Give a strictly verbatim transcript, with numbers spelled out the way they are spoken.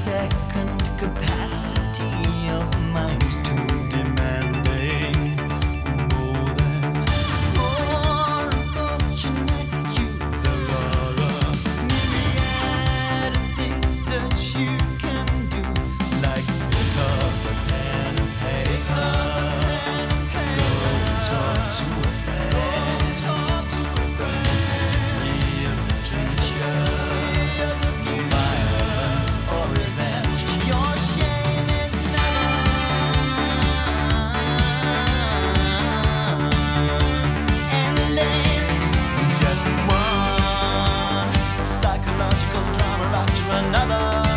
second capacity of mind too demanding. More than more unfortunate you, there are a myriad of things that you can do, like pick up a pen and paper, go talk to a friend, mystery of the future, violence or revenge. Your shame is never ending. Just one psychological drama after another.